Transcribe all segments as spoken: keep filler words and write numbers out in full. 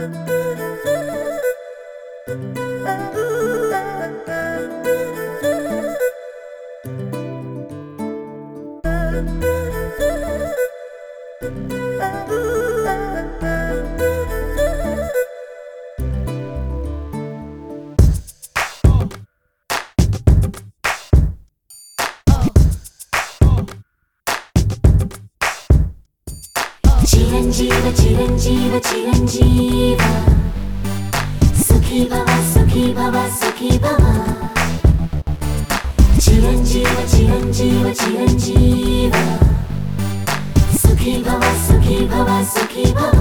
చిరంజీవ చిరంజీవ చిరంజీవ సుఖీ భవ సుఖీ భవ సుఖీ భవ చిరంజీవ చిరంజీవ చిరంజీవ సుఖీ భవ సుఖీ భవ సుఖీ భవ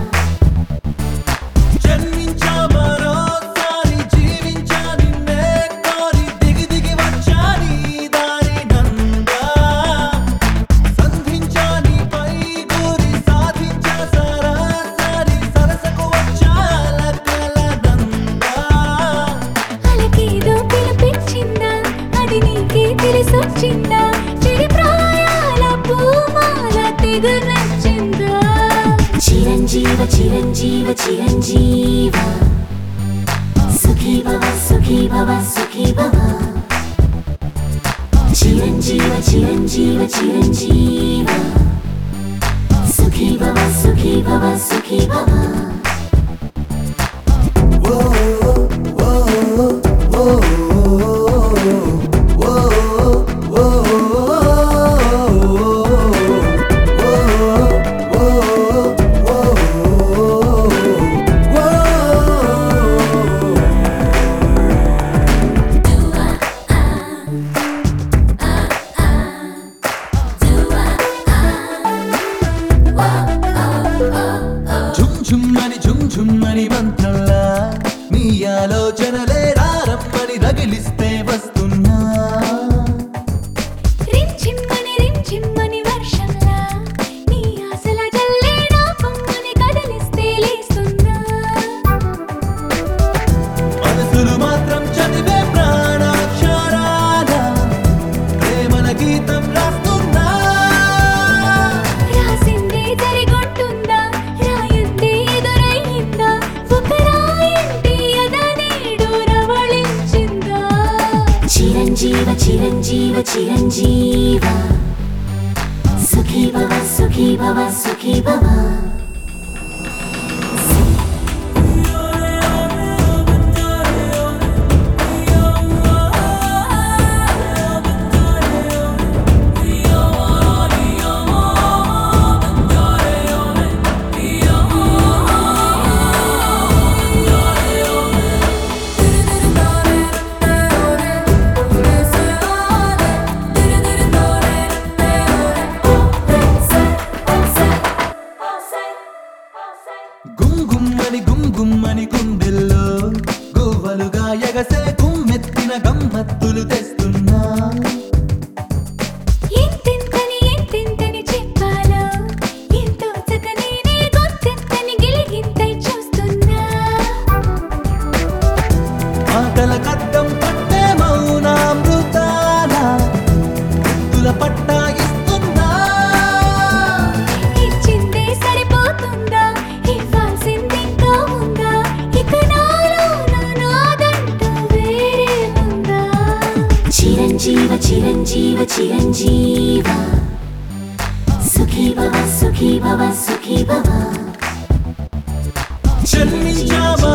చిరంజీవ చిరంజీవ చిరంజీవ సుఖీ భవ సుఖీ భవ సుఖీ భవ చిరంజీవ చిరంజీవ చిరంజీవ సుఖీ భవ సుఖీ భవ సుఖీ భవ ఝుమ్మని ఝుమ్ఝుమ్మని మంత్రంలా నీ ఆలోచనలే రారమ్మని రగిలిస్తే వస్తున్నా రించిమ్మని రించిమ్మని వర్షంలా నీ ఆశల జల్లే నా పొమ్మని కదలిస్తే లేస్తున్నా మనసులు మాత్రం చదివే ప్రాణాక్షరాల ప్రేమల గీతం రాస్తున్నా రాసిందే జరిగొట్టుందా రాయందే ఎదురయ్యిందా ఒక రాయంటే ఎదనేడు రవళించిందా చిరంజీవ చిరంజీవ చిరంజీవ సుఖీ భవ సుఖీ భవ సుఖీ భవ గుమ్గుమ్మని గుమ్గుమ్మని గుండెల్లో గోవలుగా ఎగసే గుమ్మెత్తిన గమ్మత్తులు తెస్తున్నా ఎంతెంతని ఎంతెంతని చెప్పాలో ఎంతో చక్కనేనే గొంతెంతని గిలిగింతై చూస్తున్నా మాటల కద్దం పట్టే మౌనామృతాల ముద్దుల పట్టా ఇస్తున్నా ఇచ్చిందే సరిపోతుందా ఇవ్వాల్సింది ఇంకా ఉందా ఇక నాలో నాదంటూ వేరే ఉందా చిరంజీవ చిరంజీవ చిరంజీవ సుఖీ భవ సుఖీ భవ సుఖీ భవ జన్మించావా